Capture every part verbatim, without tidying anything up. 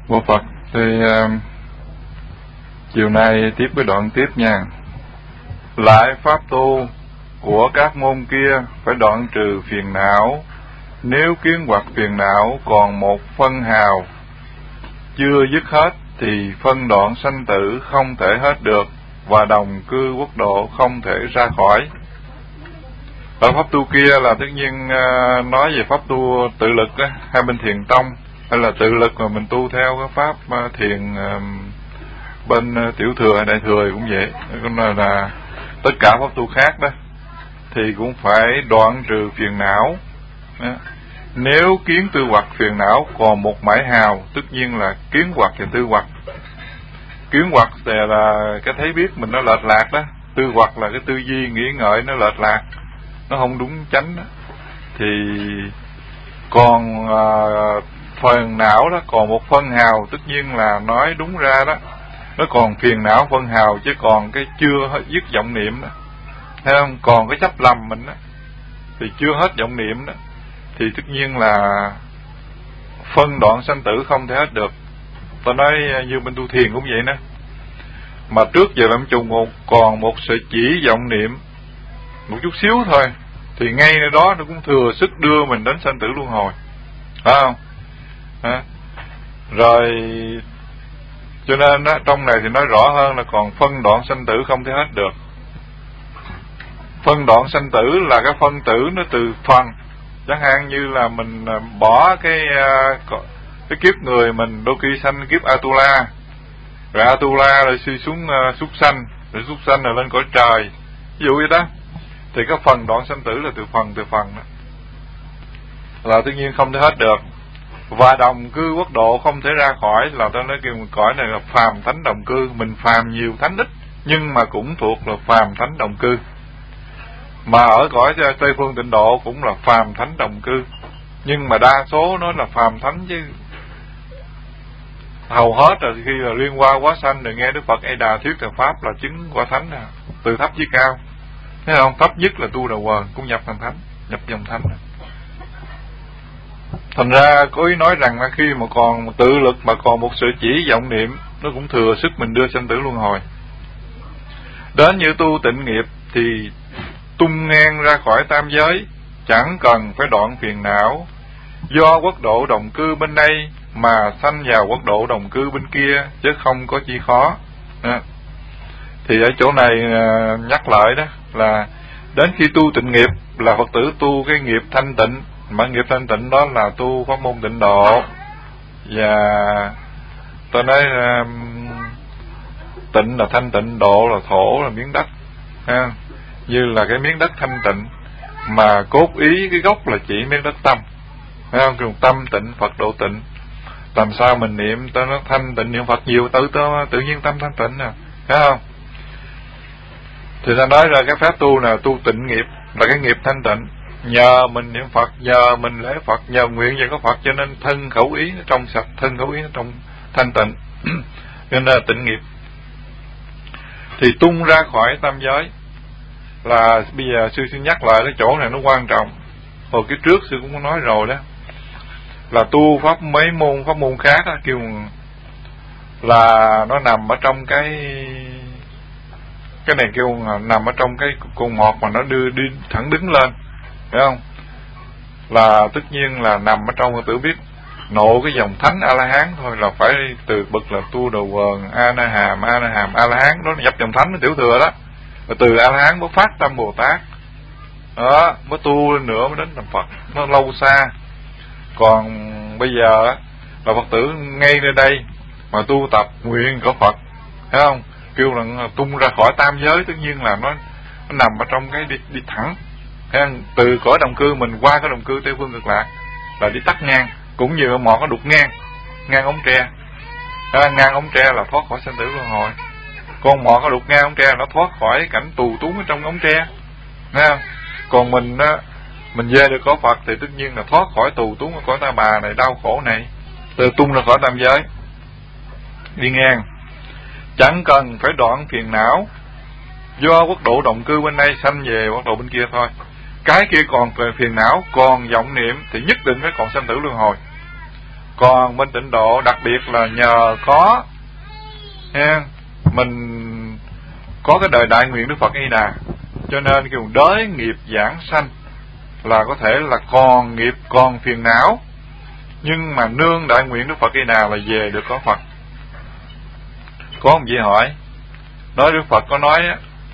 Bộ Phật. Thì uh, chiều nay tiếp với đoạn tiếp nha. Lại pháp tu của các môn kia phải đoạn trừ phiền não. Nếu kiến hoặc phiền não còn một phân hào chưa dứt hết thì phân đoạn sanh tử không thể hết được, và đồng cư quốc độ không thể ra khỏi. Ở pháp tu kia là tất nhiên uh, nói về pháp tu tự lực á, hai bên thiền tông, hay là tự lực mà mình tu theo cái pháp uh, thiền uh, bên uh, tiểu thừa hay đại thừa cũng vậy. Là, là tất cả pháp tu khác đó thì cũng phải đoạn trừ phiền não. Đó. Nếu kiến tư hoặc phiền não còn một mảy hào, tất nhiên là kiến hoặc và tư hoặc. Kiến hoặc thì là cái thấy biết mình nó lệch lạc đó, tư hoặc là cái tư duy nghĩ ngợi nó lệch lạc, nó không đúng chánh đó. Thì còn à, phần não đó còn một phân hào, tất nhiên là nói đúng ra đó, nó còn phiền não phân hào, chứ còn cái chưa hết dứt vọng niệm đó, thấy không? Còn cái chấp lầm mình đó thì chưa hết vọng niệm đó, thì tất nhiên là phân đoạn sanh tử không thể hết được. Tôi nói như bên tu thiền cũng vậy đó, mà trước giờ làm trùng một còn một sự chỉ vọng niệm một chút xíu thôi, thì ngay nơi đó nó cũng thừa sức đưa mình đến sanh tử luân hồi, phải không? À, rồi cho nên đó, trong này thì nói rõ hơn là còn phân đoạn sanh tử không thể hết được. Phân đoạn sanh tử là cái phân tử nó từ phần, chẳng hạn như là mình bỏ cái cái kiếp người mình đôi khi sanh kiếp Atula, rồi Atula rồi suy xuống uh, súc sanh, rồi súc sanh rồi lên cõi trời, ví dụ vậy đó. Thì cái phần đoạn sanh tử là từ phần từ phần đó, là tất nhiên không thể hết được. Và đồng cư quốc độ không thể ra khỏi, là tôi nói kêu cõi này là phàm thánh đồng cư. Mình phàm nhiều thánh ít, nhưng mà cũng thuộc là phàm thánh đồng cư. Mà ở cõi Tây Phương Tịnh Độ cũng là phàm thánh đồng cư, nhưng mà đa số nó là phàm thánh, chứ hầu hết là khi là liên qua quá sanh rồi nghe Đức Phật A Đà thuyết thời pháp là chứng qua thánh à, từ thấp chí cao, thấy không? Thấp nhất là tu đầu quần cũng nhập thành thánh, nhập dòng thánh. Thành ra có ý nói rằng là khi mà còn tự lực mà còn một sự chỉ vọng niệm, nó cũng thừa sức mình đưa sanh tử luân hồi. Đến như tu tịnh nghiệp thì tung ngang ra khỏi tam giới, chẳng cần phải đoạn phiền não, do quốc độ đồng cư bên đây mà sanh vào quốc độ đồng cư bên kia, chứ không có chi khó. Đó. Thì ở chỗ này nhắc lại đó là đến khi tu tịnh nghiệp là Phật tử tu cái nghiệp thanh tịnh, mà nghiệp thanh tịnh đó là tu pháp môn tịnh độ. Và tôi nói tịnh là thanh tịnh, độ là thổ là miếng đất ha. Như là cái miếng đất thanh tịnh, mà cốt ý cái gốc là chỉ miếng đất tâm, thấy không? Cùng tâm tịnh Phật độ tịnh. Làm sao mình niệm tới nó thanh tịnh, niệm Phật nhiều tự tự, tự nhiên tâm thanh tịnh nè, thấy không? Thì ta nói ra cái pháp tu nào tu tịnh nghiệp là cái nghiệp thanh tịnh, nhờ mình niệm Phật, nhờ mình lễ Phật, nhờ nguyện về có Phật, cho nên thân khẩu ý nó trong sạch, thân khẩu ý nó trong thanh tịnh. Nên là tịnh nghiệp. Thì tung ra khỏi tam giới là bây giờ sư xin nhắc lại cái chỗ này nó quan trọng. Hồi cái trước sư cũng có nói rồi đó, là tu pháp mấy môn pháp môn khác đó, kêu là nó nằm ở trong cái cái này kêu nằm ở trong cái cồn ngọt mà nó đưa đi thẳng đứng lên, phải không? Là tất nhiên là nằm ở trong, tự biết nộ cái dòng thánh A La Hán thôi, là phải từ bậc là tu đầu quần, A Na Hàm, A Na Hàm, A La Hán đó, nhập dòng thánh nó tiểu thừa đó. Rồi từ A La Hán mới phát tâm Bồ Tát đó, mới tu lên nữa mới đến làm Phật, nó lâu xa. Còn bây giờ là Phật tử ngay nơi đây mà tu tập nguyện có Phật, thấy không? Kêu là tung ra khỏi tam giới, tất nhiên là nó, nó nằm ở trong cái đi, đi thẳng, thấy không? Từ cõi đồng cư mình qua cái đồng cư Tây Phương Cực Lạc là đi tắt ngang, cũng như mỏ có đục ngang ngang ống tre đó, ngang ống tre là thoát khỏi sanh tử luân hồi. Con mỏ có đục ngang ống tre nó thoát khỏi cảnh tù túng ở trong ống tre, thấy không? Còn mình đó, mình về được có Phật thì tất nhiên là thoát khỏi tù túng ở cõi ta bà này, đau khổ này, từ tung ra khỏi tam giới đi ngang, chẳng cần phải đoạn phiền não, do quốc độ động cư bên đây sanh về quốc độ bên kia thôi. Cái kia còn về phiền não, còn vọng niệm thì nhất định phải còn sanh tử luân hồi. Còn bên Tịnh Độ đặc biệt là nhờ có ha, mình có cái đời đại nguyện Đức Phật A Di Đà, cho nên kêu đới nghiệp giảng sanh, là có thể là còn nghiệp còn phiền não, nhưng mà nương đại nguyện Đức Phật A Di Đà là về được có Phật. Có một vị hỏi, nói Đức Phật có nói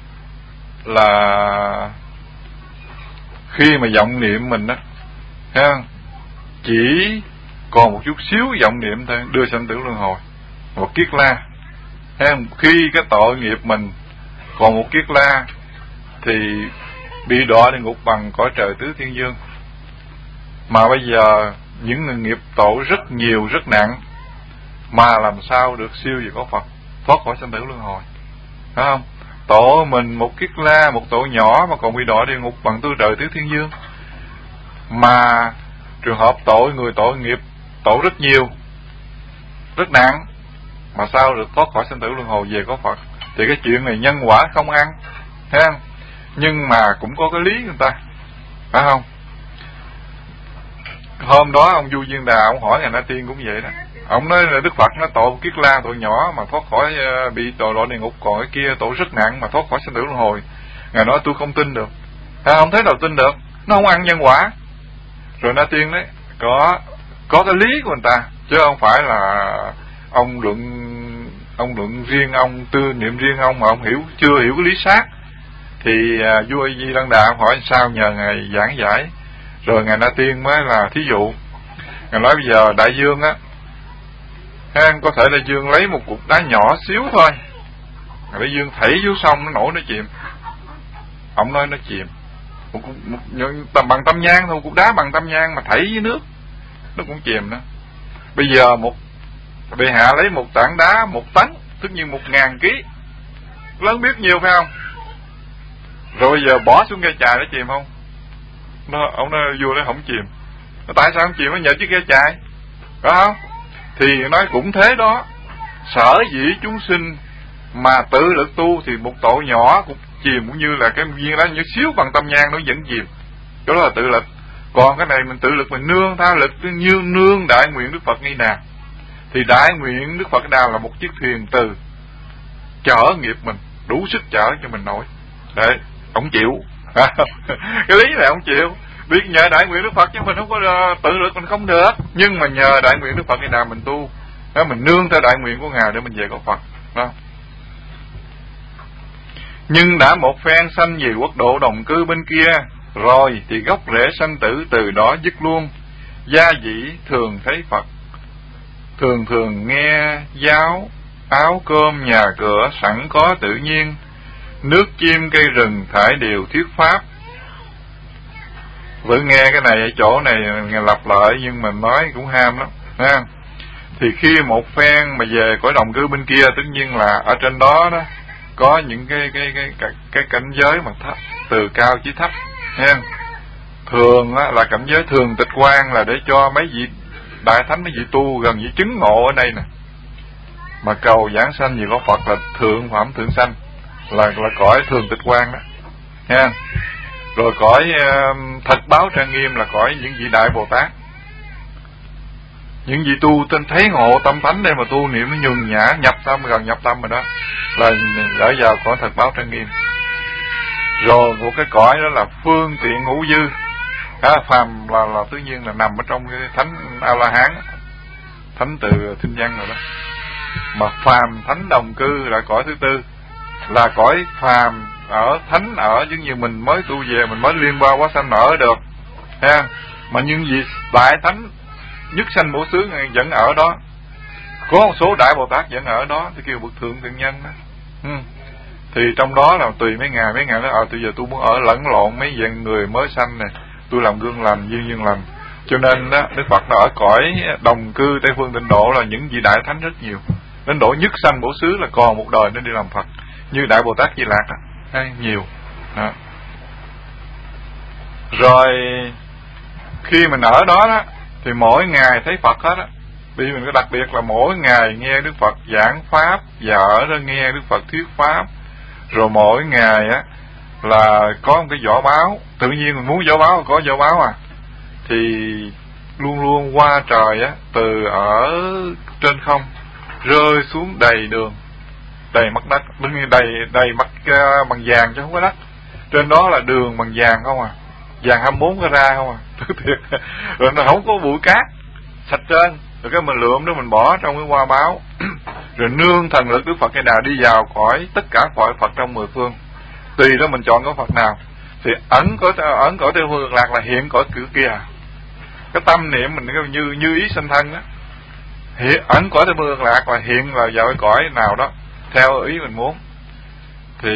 là khi mà vọng niệm mình đó ha, chỉ còn một chút xíu vọng niệm thôi đưa sanh tử luân hồi một kiết la ha. Khi cái tội nghiệp mình còn một kiết la thì bị đọa địa ngục bằng cõi trời tứ thiên dương. Mà bây giờ những người nghiệp tội rất nhiều rất nặng, mà làm sao được siêu về có Phật, thoát khỏi sanh tử luân hồi, phải không? Tội mình một kiết la, một tội nhỏ mà còn bị đọa địa ngục bằng tư trời tứ thiên dương. Mà trường hợp tội người tội nghiệp tội rất nhiều rất nặng, mà sao được thoát khỏi sanh tử luân hồi về có Phật? Thì cái chuyện này nhân quả không ăn, thấy không? Nhưng mà cũng có cái lý người ta, phải không? Hôm đó ông Du Viên Đà ông hỏi Ngài Na Tiên cũng vậy đó. Ông nói là Đức Phật nó tội kiết la tội nhỏ mà thoát khỏi uh, bị tội đọa địa ngục, còn cái kia tội rất nặng mà thoát khỏi sanh tử luân hồi. Ngài nói tôi không tin được. À, không thấy đâu tin được, nó không ăn nhân quả. Rồi Na Tiên đấy có có cái lý của người ta, chứ không phải là ông luận ông luận riêng ông, tư niệm riêng ông mà ông hiểu chưa hiểu cái lý sát. Thì uh, vua A Di Đăng Đà hỏi sao, nhờ ngài giảng giải. Rồi ngài Na Tiên mới là thí dụ. Ngài nói bây giờ đại dương á, có thể đại dương lấy một cục đá nhỏ xíu thôi, đại dương thảy xuống sông nó nổi nó chìm. Ông nói nó chìm một, một, một, tầm bằng tâm nhang thôi, cục đá bằng tâm nhang mà thảy dưới nước nó cũng chìm đó. Bây giờ một bệ hạ lấy một tảng đá một tấn, tức như một ngàn ký, lớn biết nhiều phải không? Rồi bây giờ bỏ xuống cây chài nó chìm không? Nó, ông nói vua nó không chìm. Nó tại sao không chìm? Nó nhờ chiếc cây chài, phải không? Thì nói cũng thế đó. Sở dĩ chúng sinh mà tự lực tu thì một tội nhỏ cũng chìm, cũng như là cái viên đó như xíu bằng tâm nhang nó vẫn chìm. Đó là tự lực. Còn cái này mình tự lực mình nương tha lực, như nương đại nguyện Đức Phật Ni Đà. Thì đại nguyện Đức Phật Đà là một chiếc thuyền từ chở nghiệp mình, đủ sức chở cho mình nổi. Đấy, ông chịu. Cái lý này ông chịu. Biết nhờ đại nguyện Đức Phật chứ mình không có uh, tự lực mình không được. Nhưng mà nhờ đại nguyện Đức Phật Ni Đà mình tu, đó, mình nương theo đại nguyện của Ngài để mình về có Phật đó. Nhưng đã một phen sanh về quốc độ đồng cư bên kia rồi thì gốc rễ sanh tử từ đó dứt luôn. Gia dĩ thường thấy Phật, thường thường nghe giáo, áo cơm nhà cửa sẵn có tự nhiên, nước chim cây rừng thải đều thuyết pháp. Vẫn nghe cái này ở chỗ này nghe lặp lại nhưng mà nói cũng ham lắm ha. Thì khi một phen mà về cõi đồng cư bên kia, tất nhiên là ở trên đó đó có những cái cái cái cái, cái cảnh giới mà thấp, từ cao chí thấp ha. Thường á, là cảnh giới thường tịch quan, là để cho mấy vị đại thánh, mấy vị tu gần như chứng ngộ ở đây nè, mà cầu giảng sanh gì có Phật là thượng phẩm thượng sanh, là là cõi thường tịch quan đó ha. Rồi cõi uh, thật báo trang nghiêm là cõi những vị đại Bồ Tát, những vị tu tên thấy ngộ tâm thánh đây mà tu niệm nó nhường nhã nhập tâm, gần nhập tâm rồi đó, là ở vào cõi thật báo trang nghiêm. Rồi một cái cõi đó là phương tiện ngũ dư, à, phàm là là tự nhiên là nằm ở trong cái thánh A La Hán, thánh từ thiên văn rồi đó. Mà phàm thánh đồng cư là cõi thứ tư, là cõi phàm ở thánh ở giống như mình mới tu về, mình mới liên qua quá sanh ở được ha. Mà những vị đại thánh nhất sanh bổ xứ vẫn ở đó, có một số đại Bồ Tát vẫn ở đó, thì kêu bậc thượng thiện nhân đó. Ừ. Thì trong đó là tùy mấy ngày mấy ngày nó ở, từ giờ tôi muốn ở lẫn lộn mấy dạng người mới sanh này, tôi làm gương lành duyên duyên lành. Cho nên đó Đức Phật nó ở cõi đồng cư Tây Phương Tịnh Độ là những vị đại thánh rất nhiều, đến độ nhất sanh bổ xứ là còn một đời nên đi làm Phật, như đại Bồ Tát Di Lạc đó, hay nhiều đó. Rồi khi mình ở đó đó thì mỗi ngày thấy Phật hết á. Vì mình có đặc biệt là mỗi ngày nghe Đức Phật giảng pháp, và ở đó nghe Đức Phật thuyết pháp. Rồi mỗi ngày á là có một cái vỏ báo, tự nhiên mình muốn vỏ báo có vỏ báo à. Thì luôn luôn qua trời á, từ ở trên không rơi xuống đầy đường, đầy mặt đất, đương nhiên đầy đầy mặt uh, bằng vàng chứ không có đất. Trên đó là đường bằng vàng không à, vàng hai mươi bốn carat không à. Thiệt. Rồi nó không có bụi cát, sạch trơn. Rồi cái mình lượm đó mình bỏ trong cái hoa báo. Rồi nương thần lực Đức Phật Cây Đà đi vào cõi tất cả cõi Phật trong mười phương. Tùy đó mình chọn cái Phật nào. Thì ẩn cõi ẩn cõi Tây Phương Cực Lạc là hiện cõi kiểu kia. Cái tâm niệm mình như như ý sinh thân đó. Hiện ẩn cõi Tây Phương Cực Lạc là hiện là vào cái cõi nào đó theo ý mình muốn. Thì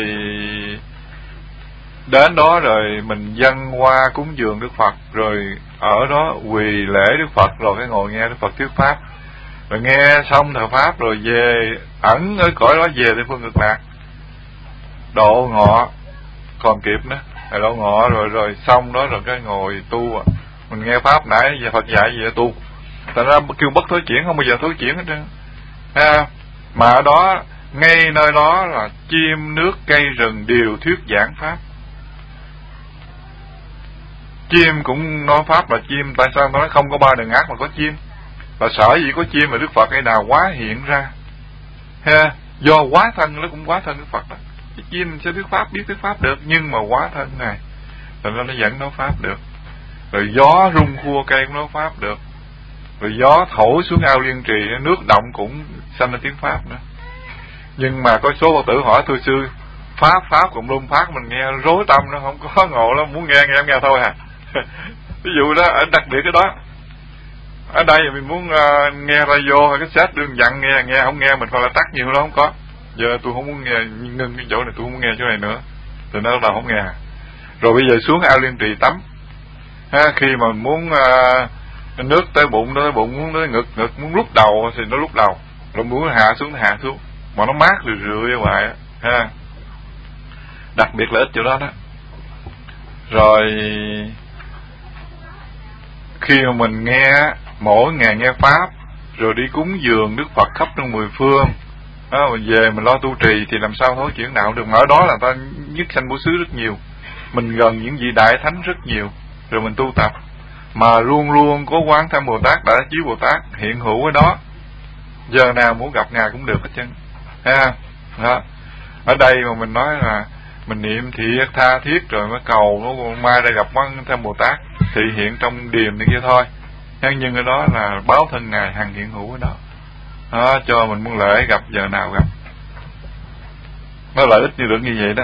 đến đó rồi mình dâng hoa cúng dường Đức Phật, rồi ở đó quỳ lễ Đức Phật, rồi cái ngồi nghe Đức Phật thuyết pháp, rồi nghe xong thờ pháp rồi về ẩn ở cõi đó về Tây Phương Cực Lạc độ ngọ còn kịp nữa, rồi độ ngọ rồi rồi xong đó rồi cái ngồi tu. Mình nghe pháp nãy giờ Phật dạy gì tu, thành ra kêu bất thối chuyển, không bao giờ thối chuyển hết trơn. À, mà ở đó ngay nơi đó là chim nước cây rừng đều thuyết giảng pháp. Chim cũng nói pháp là chim. Tại sao nó nói không có ba đường ác mà có chim? Là sở dĩ có chim mà Đức Phật ấy nào quá hiện ra ha, do quá thân nó cũng quá thân Đức Phật đó. Cái chim sẽ thuyết pháp, biết thuyết pháp được, nhưng mà quá thân này thành ra nó vẫn nói pháp được. Rồi gió rung khua cây cũng nói pháp được, rồi gió thổi xuống ao Liên Trì, nước động cũng sanh ra tiếng pháp nữa. Nhưng mà có số Phật tử hỏi thưa sư, pháp pháp cũng luôn pháp mình nghe rối tâm, nó không có ngộ lắm, muốn nghe nghe nghe thôi à. Ví dụ đó ở đặc biệt cái đó, ở đây mình muốn uh, nghe radio hay cái set đương dặn nghe nghe không nghe mình phải là tắt nhiều đó, không có. Giờ tôi không muốn nghe, ngưng cái chỗ này, tôi không muốn nghe chỗ này nữa, từ nó đầu không nghe. Rồi bây giờ xuống ao Liên Trì tắm ha, khi mà muốn uh, nước tới bụng tới bụng, muốn tới ngực ngực, muốn lúc đầu thì nó lúc đầu, rồi muốn hạ xuống hạ xuống, mà nó mát rười rượi ở ngoài ha. Đặc biệt là ít chỗ đó đó. Rồi khi mà mình nghe mỗi ngày nghe pháp, rồi đi cúng dường Đức Phật khắp trong mười phương đó, mình về mình lo tu trì thì làm sao thối chuyển đạo được. Ở đó là ta nhất sanh bổ xứ rất nhiều, mình gần những vị đại thánh rất nhiều, rồi mình tu tập mà luôn luôn có Quán Tham Bồ Tát, Đại Chí Bồ Tát hiện hữu ở đó, giờ nào muốn gặp ngài cũng được hết trơn ha. Đó. Ở đây mà mình nói là mình niệm thiệt tha thiết rồi mới cầu nó mai đây gặp Quán Tham Bồ Tát thị hiện trong điềm này kia thôi, nhưng ở đó là báo thân ngài hằng hiện hữu ở đó. Đó, cho mình muốn lễ gặp giờ nào gặp. Nó lợi ích như được như vậy đó.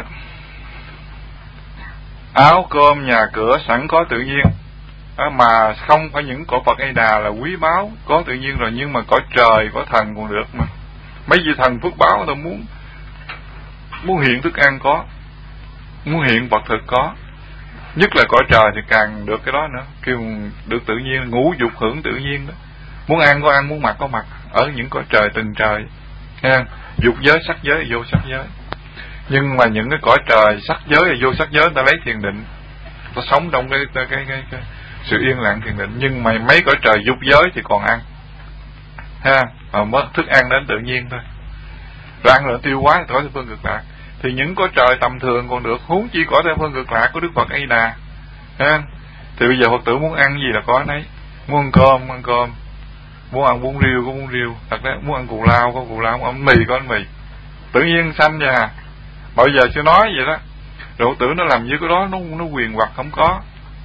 Áo cơm nhà cửa sẵn có tự nhiên đó, mà không phải những cõi Phật A Đà là quý báu có tự nhiên rồi, nhưng mà cõi trời có thần còn được mà. Mấy vị thần phước báo tôi muốn muốn hiện thức ăn có, muốn hiện vật thực có, nhất là cõi trời thì càng được cái đó nữa, kêu được tự nhiên, ngũ dục hưởng tự nhiên đó. Muốn ăn có ăn, muốn mặc có mặc, ở những cõi trời từng trời ha. Dục giới, sắc giới, vô sắc giới. Nhưng mà những cái cõi trời sắc giới, vô sắc giới ta lấy thiền định, ta sống trong cái cái cái, cái, cái sự yên lặng thiền định. Nhưng mà mấy cõi trời dục giới thì còn ăn ha, mà mất thức ăn đến tự nhiên thôi, rồi ăn rồi tiêu hóa cõi Tây Phương Cực Lạc. Thì những cõi trời tầm thường còn được, huống chi cõi Tây Phương Cực Lạc của Đức Phật A Đà ha. Thì bây giờ Phật tử muốn ăn gì là có nấy, muốn ăn cơm ăn cơm, muốn ăn bún riêu có bún riêu, thật đấy, muốn ăn cù lao có cù lao, muốn ăn mì có ăn mì, tự nhiên sanh nha. Bây giờ chưa nói vậy đó, rồi Phật tử nó làm như cái đó nó nó quyền hoặc không có.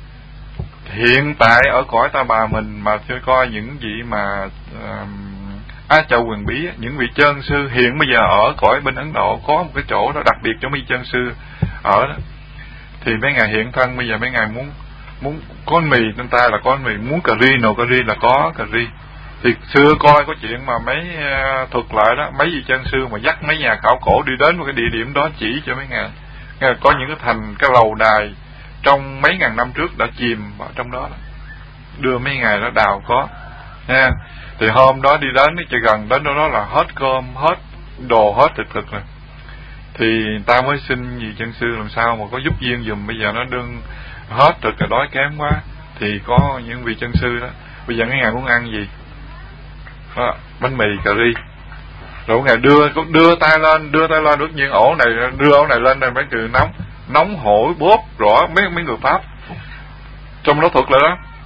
Hiện tại ở cõi Ta Bà mình mà chơi coi những vị mà uh, Á Châu Quyền Bí, những vị chân sư hiện bây giờ ở cõi bên Ấn Độ có một cái chỗ đó đặc biệt cho mấy chân sư ở đó. Thì mấy ngài hiện thân bây giờ mấy ngài muốn muốn có mì, nên ta là có mì, muốn cà ri nồi cà ri là có cà ri. Thì xưa coi có chuyện mà mấy uh, thuật lại đó, mấy vị chân sư mà dắt mấy nhà khảo cổ đi đến một cái địa điểm đó chỉ cho mấy ngài, ngài có những cái thành cái lầu đài trong mấy ngàn năm trước đã chìm vào trong đó, đó. Đưa mấy ngài đó đào có nha. Thì hôm đó đi đến chỉ gần đến đó, đó là hết cơm hết đồ hết thực thực rồi. Thì ta mới xin vị chân sư làm sao mà có giúp duyên dùm, bây giờ nó đương hết rồi, cái đói kém quá. Thì có những vị chân sư đó, bây giờ mấy ngài muốn ăn gì đó, bánh mì cà ri, rồi ngài đưa đưa tay lên đưa tay lên, đột nhiên ổ này đưa ổ này lên đây mấy người nóng nóng hổi bóp rõ mấy mấy người Pháp trong đó thuật lại đó,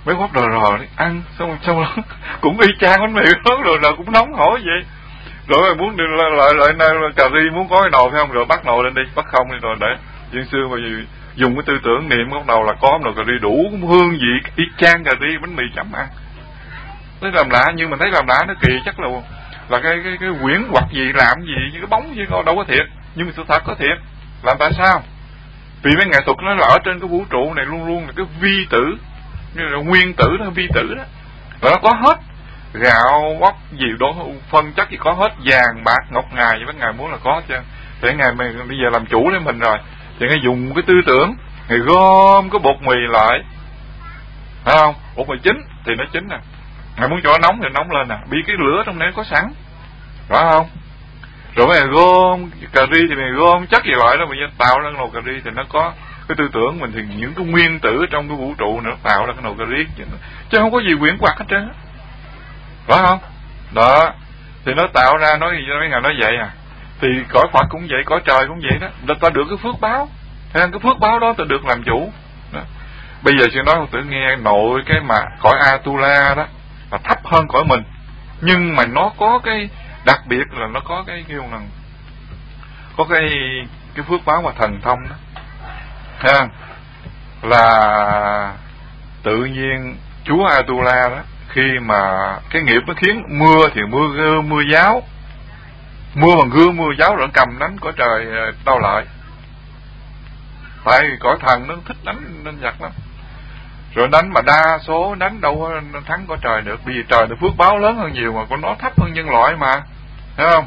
mấy quắp đò rò đi ăn, xong xong đó cũng y chang bánh mì đó, rồi nào cũng nóng hổi vậy. Rồi muốn đi lại lại, lại, lại cà ri muốn có cái nồi phải không, rồi bắt nồi lên đi, bắt không đi rồi để Viên Xương mà dùng cái tư tưởng niệm bắt đầu là có nồi cà ri đủ hương vị y chang cà ri bánh mì chấm ăn. Thấy làm lạ, nhưng mình thấy làm lạ nó kỳ, chắc là là cái cái cái quyển hoặc gì làm gì như cái bóng gì đâu có thiệt, nhưng mà sự thật có thiệt. Làm tại sao? Vì mấy nghệ thuật nó là ở trên cái vũ trụ này luôn luôn là cái vi tử, như là nguyên tử đó, vi tử đó, và nó có hết gạo bắp gì đó, phân chất gì có hết, vàng bạc ngọc ngà gì mấy ngài muốn là có chứ. Thì ngài mình bây giờ làm chủ để mình rồi, thì ngài dùng cái tư tưởng, ngài gom cái bột mì lại, phải không? Bột mì chín thì nó chín nè, ngài muốn cho nó nóng thì nóng lên nè, bị cái lửa trong đấy có sẵn, phải không? Rồi ngài gom cà ri thì ngài gom chất gì lại đó, mình tạo ra cái nồi cà ri thì nó có cái tư tưởng mình, thì những cái nguyên tử trong cái vũ trụ nữa tạo ra cái nồi cà ri, chứ không có gì quyển quặt hết trơn, phải không? Đó, thì nó tạo ra, nói gì mấy ngày nói vậy à. Thì cõi Phật cũng vậy, cõi trời cũng vậy đó, người ta được cái phước báo, cái phước báo đó ta được làm chủ đó. Bây giờ xin nói tự nghe, nội cái mà cõi Atula đó là thấp hơn cõi mình, nhưng mà nó có cái đặc biệt là nó có cái kêu là có cái cái phước báo mà thần thông đó, ha, là tự nhiên chúa Atula đó, khi mà cái nghiệp nó khiến mưa thì mưa gưa mưa giáo, mưa bằng gưa mưa giáo, rồi cầm đánh cõi trời đau lợi, tại vì cõi thần nó thích đánh nên giặc lắm, rồi đánh mà đa số đánh đâu có thắng cõi trời được, vì trời nó phước báo lớn hơn nhiều mà, còn nó thấp hơn nhân loại mà, thấy không?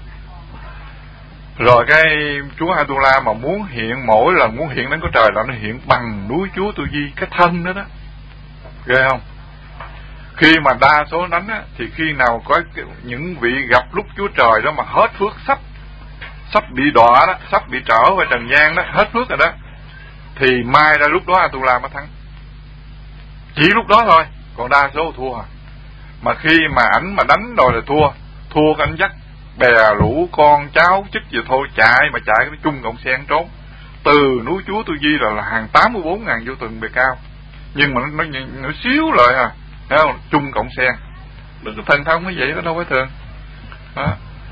Rồi cái chúa Atula mà muốn hiện, mỗi lần muốn hiện đến cõi trời là nó hiện bằng núi chúa Tu Di, cái thân đó đó, ghê không? Khi mà đa số đánh á, thì khi nào có những vị gặp lúc chúa trời đó mà hết phước, sắp sắp bị đọa đó, sắp bị trở về trần gian đó, hết phước rồi đó, thì mai ra lúc đó Atula mới thắng, chỉ lúc đó thôi, còn đa số thua à. Mà khi mà ảnh mà đánh rồi là thua, thua cái ảnh dắt bè lũ con cháu chức gì thôi chạy, mà chạy cái chung cộng sen trốn từ núi chúa Tu Di là, là hàng tám mươi bốn ngàn vô từng bề cao, nhưng mà nó, nó, nó xíu lại à, thấy không? Chung cộng sen, cái thần thông mới vậy đó, đâu phải thường đó.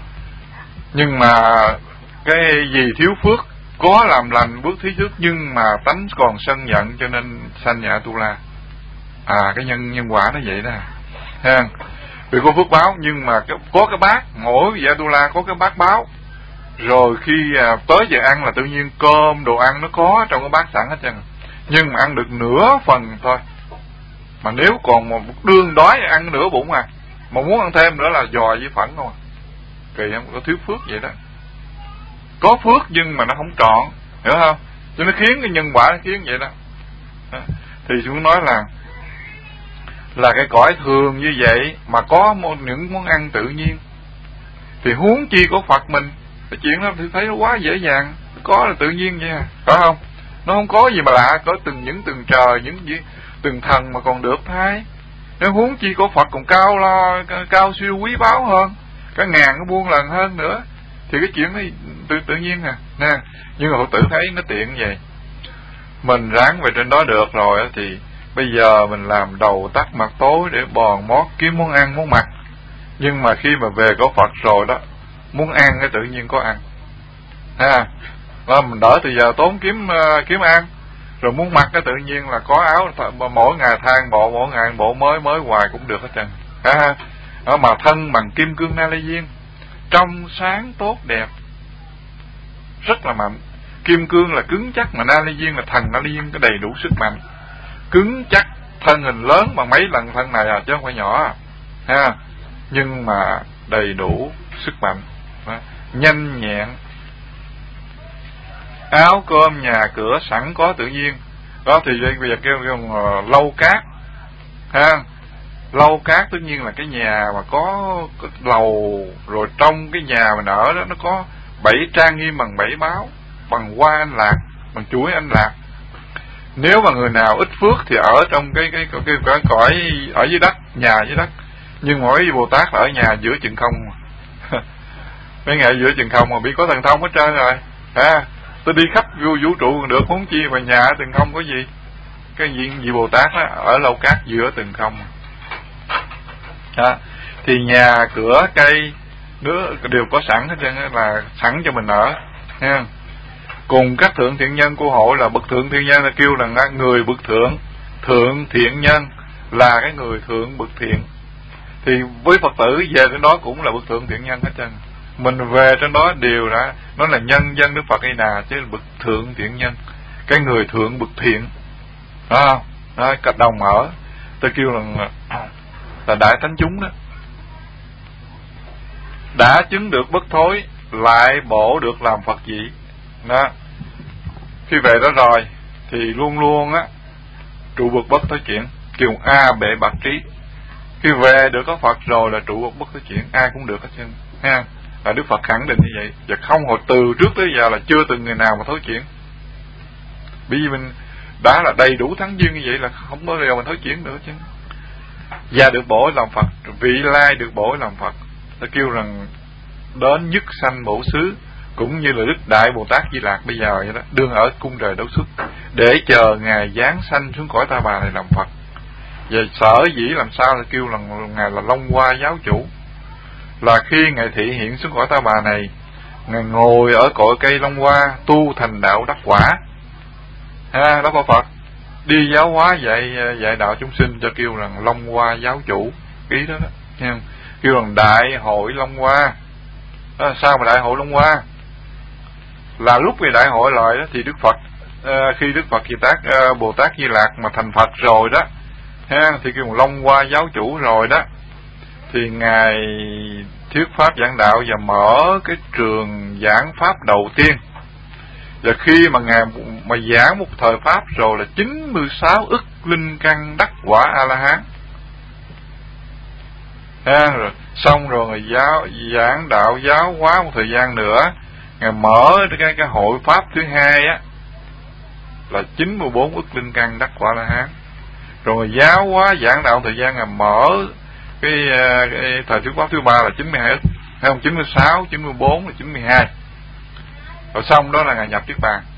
Nhưng mà cái gì thiếu phước, có làm lành bước thí trước, nhưng mà tánh còn sân giận, cho nên sanh nhà Atula. À, cái nhân nhân quả nó vậy đó, ha. Vì có phước báo, nhưng mà cái, có cái bát, mỗi vị Atula có cái bát báo, rồi khi à, tới giờ ăn là tự nhiên cơm đồ ăn nó có trong cái bát sẵn hết trơn, nhưng mà ăn được nửa phần thôi, mà nếu còn một đương đói ăn nửa bụng à, mà muốn ăn thêm nữa là giò với phẫn không à. Kỳ không? Có thiếu phước vậy đó, có phước nhưng mà nó không trọn, hiểu không? Cho nó khiến cái nhân quả nó khiến vậy đó. Thì chúng nói là là cái cõi thường như vậy mà có một những món ăn tự nhiên, thì huống chi có Phật mình, cái chuyện đó thì thấy nó quá dễ dàng, có là tự nhiên vậy à, phải không? Nó không có gì mà lạ, có từng những từng trời, những gì từng thần mà còn được thay. Nếu huống chi có Phật còn cao lo, cao siêu quý báu hơn, cả ngàn cái muôn lần hơn nữa, thì cái chuyện này tự tự nhiên à nè. Nhưng mà Phật tử thấy nó tiện vậy, mình ráng về trên đó được rồi thì bây giờ mình làm đầu tắt mặt tối để bòn mót kiếm món ăn món mặc. Nhưng mà khi mà về có Phật rồi đó, muốn ăn cái tự nhiên có ăn, ha, đó, mình đỡ từ giờ tốn kiếm uh, kiếm ăn. Rồi muốn mặc cái tự nhiên là có áo, mỗi ngày than bộ, mỗi ngày bộ mới mới hoài cũng được hết trơn, ha. Đó, mà thân bằng kim cương na lê viên, trong sáng tốt đẹp, rất là mạnh. Kim cương là cứng chắc, mà na lê viên là thần na lê viên có đầy đủ sức mạnh, cứng chắc, thân hình lớn bằng mấy lần thân này à, chứ không phải nhỏ, ha. Nhưng mà đầy đủ sức mạnh đó, nhanh nhẹn, áo cơm nhà cửa sẵn có tự nhiên đó. Thì bây giờ kêu, kêu uh, lâu cát, ha. Lâu cát tất nhiên là cái nhà mà có, có lầu, rồi trong cái nhà mình ở đó nó có bảy trang nghiêm bằng bảy báo, bằng hoa anh lạc, bằng chuỗi anh lạc. Nếu mà người nào ít phước thì ở trong cái cái cái, cái, cái cõi ở dưới đất, nhà dưới đất. Nhưng mỗi Bồ Tát là ở nhà giữa chừng không mấy ngày giữa chừng không mà bị có thần thông hết trơn rồi, ha. Tôi đi khắp vũ trụ còn được, huống chi mà nhà chừng không có gì, cái vị, vị Bồ Tát đó, ở Lâu Cát giữa từng không đó. Thì nhà cửa cây nước đều có sẵn hết trơn, là sẵn cho mình ở nha. Cùng các thượng thiện nhân của hội là bậc thượng thiện nhân là kêu là người bậc thượng, thượng thiện nhân là cái người thượng bậc thiện. Thì với Phật tử về trên đó cũng là bậc thượng thiện nhân hết trơn. Mình về trên đó đều đã nó là nhân dân Đức Phật A Đà, chứ là bậc thượng thiện nhân, cái người thượng bậc thiện đó không? Đó, cả đồng ở tôi kêu là là đại thánh chúng đó, đã chứng được bất thối, lại bổ được làm Phật vị đó. Khi về đó rồi thì luôn luôn á trụ bậc bất thối chuyển, kêu A bệ bạc trí. Khi về được có Phật rồi là trụ bậc bất thối chuyển, ai cũng được hết trơn ha. Là Đức Phật khẳng định như vậy, và không hồi từ trước tới giờ là chưa từng người nào mà thối chuyển. Bởi vì mình đã là đầy đủ thắng duyên như vậy là không có điều mình thối chuyển nữa chứ. Và được bổ làm Phật, vị lai được bổ làm Phật. Ta kêu rằng đến nhất sanh bổ xứ, cũng như là Đức Đại Bồ Tát Di Lạc bây giờ vậy đó, đương ở cung trời Đấu Xuất để chờ ngài giáng sanh xuống cõi Ta Bà này làm Phật. Và sở dĩ làm sao là kêu là ngài là Long Hoa giáo chủ, là khi ngài thị hiện xuống cõi Ta Bà này, ngài ngồi ở cội cây Long Hoa tu thành đạo đắc quả ha, đó có Phật đi giáo hóa dạy dạy đạo chúng sinh, cho kêu rằng Long Hoa giáo chủ ý đó đó nha. Kêu rằng đại hội Long Hoa đó. Sao mà đại hội Long Hoa là lúc về đại hội lại đó thì Đức Phật à, khi Đức Phật Di Tát à, Bồ Tát Di Lạc mà thành Phật rồi đó ha, thì kêu Long Hoa giáo chủ rồi đó, thì ngài thuyết pháp giảng đạo và mở cái trường giảng pháp đầu tiên. Và khi mà ngài mà giảng một thời pháp rồi là chín mươi sáu ức linh căn đắc quả A La Hán ha, rồi xong rồi ngài giáo giảng đạo giáo hóa một thời gian nữa, ngài mở cái cái hội pháp thứ hai á là chín mươi bốn ức linh căn đắc quả A La Hán. Rồi ngài giáo hóa giảng đạo thời gian ngài mở cái, cái thời thuyết pháp thứ ba là chín mươi hai ức, hay không, chín mươi sáu, chín mươi bốn là chín mươi hai. Rồi xong đó là ngài nhập Niết Bàn.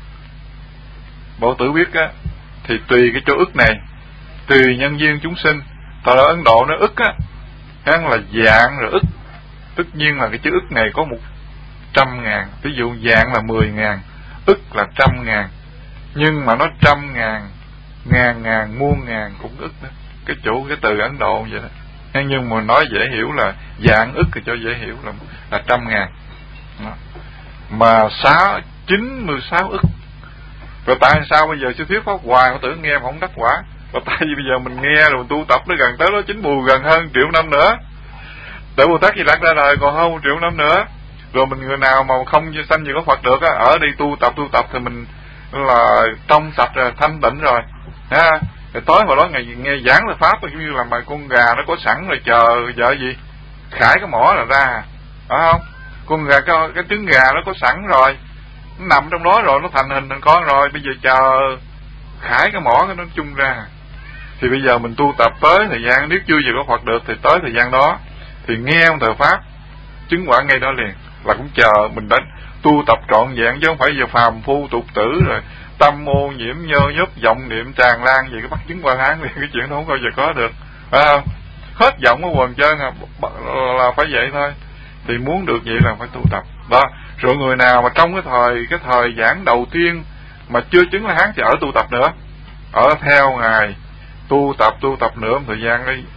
Bộ tử biết á, thì tùy cái chỗ ức này, tùy nhân duyên chúng sinh. Thời ở Ấn Độ nó ức á, hắn là dạng rồi ức. Tất nhiên là cái chữ ức này có một trăm ngàn, ví dụ dạng là mười ngàn, ức là trăm ngàn. Nhưng mà nó trăm ngàn, ngàn ngàn, muôn ngàn cũng ức đó. Cái chỗ cái từ Ấn Độ vậy đó. Nhưng mà nói dễ hiểu là dạng ức thì cho dễ hiểu là, là trăm ngàn đó. Mà sáu, chín mươi sáu ức. Rồi tại sao bây giờ sư thuyết pháp hoài họ tưởng nghe mà không đắc quả? Rồi tại vì bây giờ mình nghe rồi mình tu tập nó gần tới đó chín mùi gần hơn triệu năm nữa. Để Bồ Tát Di Lặc ra đời còn hơn một triệu năm nữa. Rồi mình người nào mà không sanh gì có Phật được á, ở đây tu tập tu tập thì mình là trong sạch rồi, thanh tịnh rồi ha. Rồi tối vào đó ngày nghe giảng là pháp giống như là mà con gà nó có sẵn rồi chờ vợ gì khải cái mỏ là ra, phải không? Con gà cái, cái trứng gà nó có sẵn rồi, nó nằm trong đó rồi, nó thành hình thành con rồi, bây giờ chờ khải cái mỏ nó chung ra. Thì bây giờ mình tu tập tới thời gian nếu chưa gì có Phật được thì tới thời gian đó thì nghe ông thờ pháp chứng quả ngay đó liền, là cũng chờ mình đến tu tập trọn vẹn, chứ không phải giờ phàm phu tục tử rồi tâm ô nhiễm nhơ nhớp vọng niệm tràn lan gì cái bắt chứng qua tháng thì cái chuyện đó không bao giờ có được, phải không? Hết vọng có quần trơn à, là phải vậy thôi. Thì muốn được vậy là phải tu tập đó. Rồi người nào mà trong cái thời cái thời giảng đầu tiên mà chưa chứng là hán thì ở tu tập nữa, ở theo ngài tu tập tu tập nữa một thời gian đi,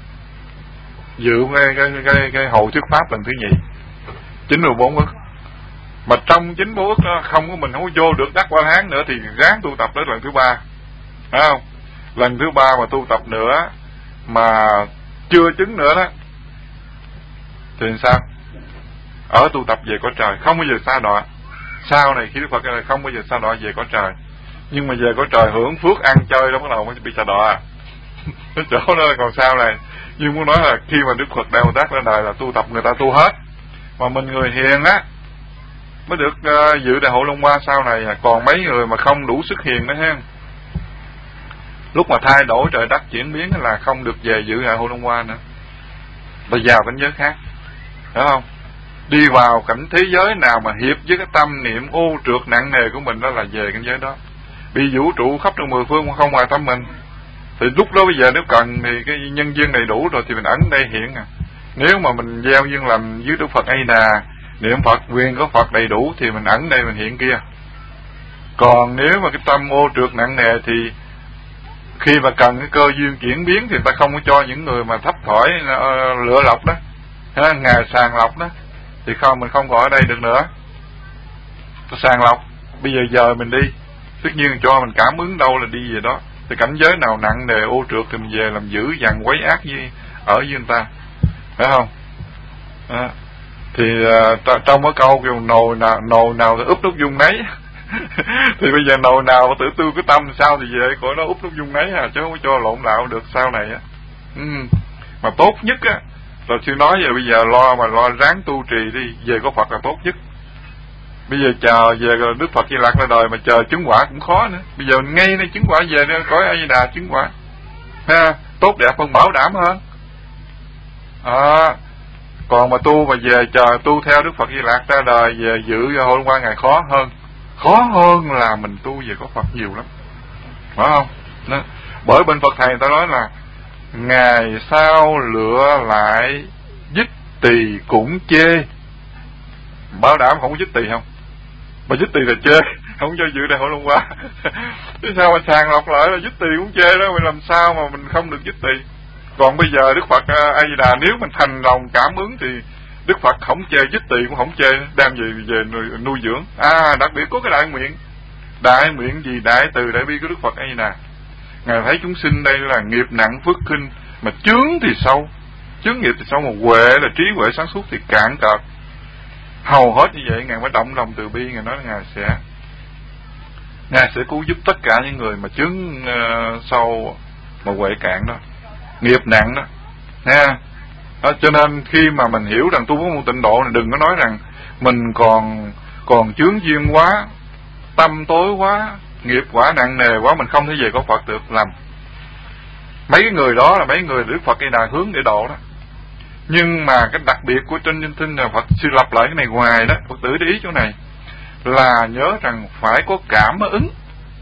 dự cái cái cái, cái hội thuyết pháp lần thứ nhì chín mươi bốn ức. Mà trong chín mươi bốn ức đó không có mình không có vô được đắc quả hán nữa thì ráng tu tập đến lần thứ ba, phải không? Lần thứ ba mà tu tập nữa mà chưa chứng nữa đó thì sao? Ở tu tập về cõi trời, không bao giờ xa đọa. Sau này khi Đức Phật này không bao giờ xa đọa về cõi trời. Nhưng mà về cõi trời hưởng phước ăn chơi đó bắt đầu mới bị xa đọa. Cái chỗ đó là còn sao này. Nhưng muốn nói là khi mà Đức Phật Đại Bồ Tát ra đời là tu tập người ta tu hết. Mà mình người hiền á mới được uh, dự đại hội Long Hoa sau này. Còn mấy người mà không đủ sức hiền đó ha, lúc mà thay đổi trời đất chuyển biến là không được về dự đại hội Long Hoa nữa, và vào cảnh giới khác, hiểu không? Đi vào cảnh thế giới nào mà hiệp với cái tâm niệm ô trượt nặng nề của mình đó là về cảnh giới đó. bị vũ trụ khắp trong mười phương không ngoài tâm mình. Thì lúc đó bây giờ nếu cần thì cái nhân duyên đầy đủ rồi thì mình ẩn đây hiện à. Nếu mà mình gieo duyên lành với Đức Phật A Di Đà, niệm Phật quyền có Phật đầy đủ thì mình ẩn đây mình hiện kia. Còn nếu mà cái tâm ô trượt nặng nề thì khi mà cần cái cơ duyên chuyển biến thì ta không có cho những người mà thấp thỏi lựa lọc đó, ha, ngài sàng lọc đó, thì không, mình không còn ở đây được nữa. Ta sàng lọc, bây giờ giờ mình đi, tất nhiên cho mình cảm ứng đâu là đi về đó. Thì cảnh giới nào nặng nề ô trượt thì mình về làm dữ dằn quấy ác với ở với người ta, phải không? À, thì uh, trong cái câu kêu nồi nào nồi nào thì úp nút dung nấy. Thì bây giờ nồi nào mà tự tư cái tâm sao thì về khỏi nó úp nút dung nấy à, chứ không có cho lộn lạo được sau này á. Ừ. Mà tốt nhất á, rồi sư nói giờ bây giờ lo mà lo ráng tu trì đi, về có Phật là tốt nhất. Bây giờ chờ về rồi Đức Phật Di Lặc ra đời mà chờ chứng quả cũng khó nữa. Bây giờ ngay đây chứng quả về đó, cõi A Di Đà chứng quả, ha, tốt đẹp hơn, bảo đảm hơn. À, còn mà tu mà về chờ tu theo Đức Phật Di Lặc ra đời về giữ cho hôm qua ngày khó hơn, khó hơn là mình tu về có Phật nhiều lắm, phải không? Đó. Bởi bên Phật thầy người ta nói là ngày sau lựa lại dích tỳ cũng chê, bảo đảm không có dích tỳ không? Mà dích tỳ là chê, không cho dự đại hội hôm qua. Chứ sao mà sàng lọc lại là dích tỳ cũng chê đó, mình làm sao mà mình không được dích tỳ? Còn bây giờ Đức Phật A Di Đà nếu mình thành lòng cảm ứng thì Đức Phật không chê, dích tỳ cũng không chê, đem về về nuôi, nuôi dưỡng. À, đặc biệt có cái đại nguyện, đại nguyện gì đại từ đại bi của Đức Phật A Di Đà. Ngài thấy chúng sinh đây là nghiệp nặng phước khinh, mà chướng thì sâu, chướng nghiệp thì sâu, mà huệ là trí huệ sáng suốt thì cạn cợt. Hầu hết như vậy Ngài mới động lòng từ bi, Ngài nói là Ngài sẽ Ngài sẽ cứu giúp tất cả những người mà chướng uh, sâu mà huệ cạn đó, nghiệp nặng đó, nha. Đó, cho nên khi mà mình hiểu rằng tu pháp môn tịnh độ này, đừng có nói rằng mình còn còn chướng duyên quá, tâm tối quá, nghiệp quả nặng nề quá, mình không thể về có Phật được. Làm mấy cái người đó là mấy người Đức Phật Di Đà hướng để độ đó. Nhưng mà cái đặc biệt của trên nhân tinh là Phật sư lập lại cái này hoài đó, Phật tử để ý chỗ này là nhớ rằng phải có cảm mới ứng,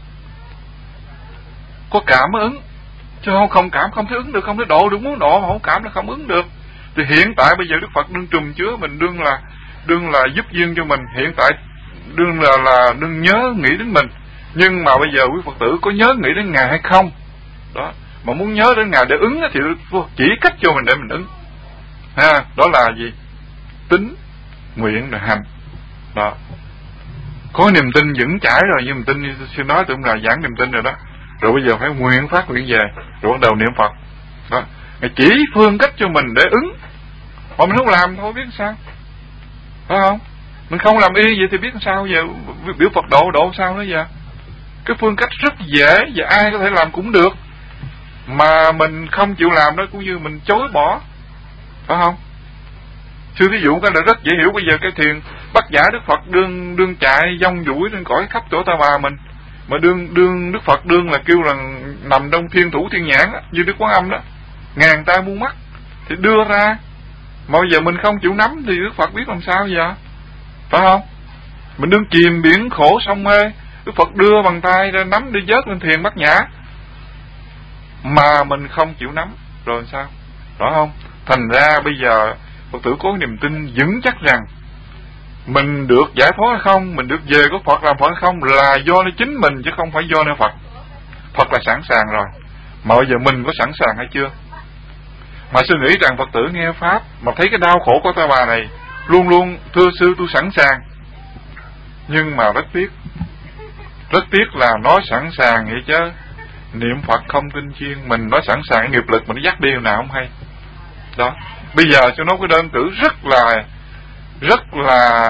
có cảm mới ứng, chứ không không cảm không thể ứng được, không thể độ được. Muốn độ mà không cảm là không ứng được. Thì hiện tại bây giờ Đức Phật đương trùm chứa mình, đương là đương là giúp duyên cho mình, hiện tại đương là là đương nhớ nghĩ đến mình. Nhưng mà bây giờ quý Phật tử có nhớ nghĩ đến Ngài hay không đó, mà muốn nhớ đến Ngài để ứng thì chỉ cách cho mình để mình ứng, ha, đó là gì? Tín, nguyện rồi hành đó. Có niềm tin vững chãi rồi, nhưng niềm tin như sư nói tôi cũng là giảng niềm tin rồi đó. Rồi bây giờ phải nguyện phát nguyện về, rồi bắt đầu niệm Phật đó. Ngài chỉ phương cách cho mình để ứng, mà mình không làm thôi biết sao, phải không? Mình không làm y vậy thì biết sao giờ biểu Phật độ độ sao nữa giờ? Cái phương cách rất dễ và ai có thể làm cũng được, mà mình không chịu làm đó cũng như mình chối bỏ, phải không? Sư thí dụ cái là rất dễ hiểu. Bây giờ cái thiền Bát Nhã Đức Phật đương đương chạy dông dũi trên cõi khắp chỗ ta bà mình, mà đương đương Đức Phật đương là kêu là nằm trong thiên thủ thiên nhãn đó, như Đức Quán Âm đó, ngàn tai muôn mắt thì đưa ra, mà bây giờ mình không chịu nắm thì Đức Phật biết làm sao giờ, phải không? Mình đương chìm biển khổ sông mê, Đức Phật đưa bàn tay ra nắm đi vớt lên thiền Bát Nhã, mà mình không chịu nắm rồi sao, rõ không? Thành ra bây giờ Phật tử có niềm tin vững chắc rằng mình được giải thoát hay không, mình được về có Phật làm Phật hay không là do nơi chính mình, chứ không phải do nơi Phật. Phật là sẵn sàng rồi, mà bây giờ mình có sẵn sàng hay chưa? Mà sư nghĩ rằng Phật tử nghe Pháp mà thấy cái đau khổ của ta bà này, luôn luôn thưa sư tôi sẵn sàng, nhưng mà rất tiếc, rất tiếc là nói sẵn sàng vậy chứ niệm Phật không tinh chuyên. Mình nói sẵn sàng nghiệp lực mình dắt đi nào không hay đó. Bây giờ cho nó cái đơn cử rất là rất là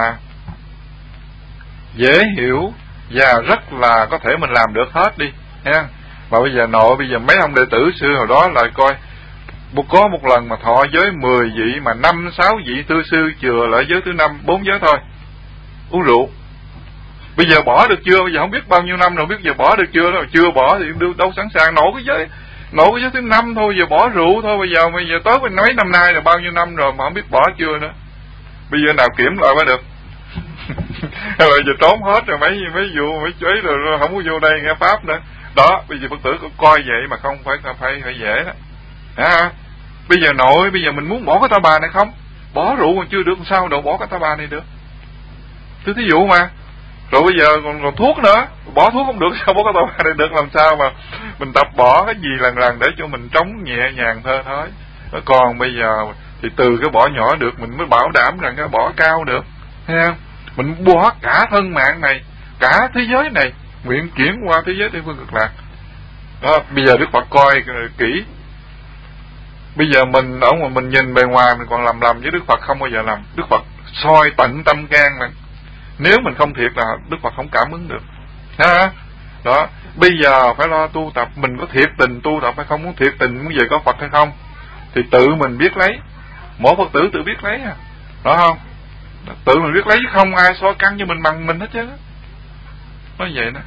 dễ hiểu và rất là có thể mình làm được hết đi nha. Mà bây giờ nội bây giờ mấy ông đệ tử xưa hồi đó lại coi có một lần mà thọ giới mười vị mà năm sáu vị thư sư chừa lại giới thứ năm, bốn giới thôi, uống rượu. Bây giờ bỏ được chưa? Bây giờ không biết bao nhiêu năm rồi, biết giờ bỏ được chưa đâu. Chưa bỏ thì đâu sẵn sàng nổ cái giới, nổ cái giới thứ năm thôi, giờ bỏ rượu thôi. Bây giờ bây giờ tới mình mấy năm nay là bao nhiêu năm rồi mà không biết bỏ chưa nữa. Bây giờ nào kiểm lại mới được. Rồi giờ trốn hết rồi, mấy mấy vụ mấy chuối rồi không có vô đây nghe pháp nữa. Đó, bây giờ Phật tử coi vậy mà không phải phải phải dễ đó. À, bây giờ nội, bây giờ mình muốn bỏ cái ta bà này không? Bỏ rượu còn chưa được, sao đâu bỏ cái ta bà này được? Thứ thí dụ mà. Rồi bây giờ còn, còn thuốc nữa, bỏ thuốc không được, sao bỏ cái ta bà này được? Làm sao mà mình tập bỏ cái gì lần lần để cho mình trống nhẹ nhàng thơ thói. Còn bây giờ thì từ cái bỏ nhỏ được mình mới bảo đảm rằng cái bỏ cao được, thấy không? Mình bỏ cả thân mạng này, cả thế giới này, nguyện chuyển qua thế giới Tây phương cực lạc. Đó, bây giờ Đức Phật coi kỹ. Bây giờ mình ở ngoài mình nhìn bề ngoài mình còn lầm lầm với Đức Phật không bao giờ làm. Đức Phật soi tận tâm can này. Nếu mình không thiệt là Đức Phật không cảm ứng được. Ha? Đó, bây giờ phải lo tu tập, mình có thiệt tình tu tập hay không, muốn thiệt tình muốn về có Phật hay không, thì tự mình biết lấy. Mỗi Phật tử tự biết lấy à. Đó không? Tự mình biết lấy chứ không ai soi căn cho mình bằng mình hết chứ. Nói vậy đó.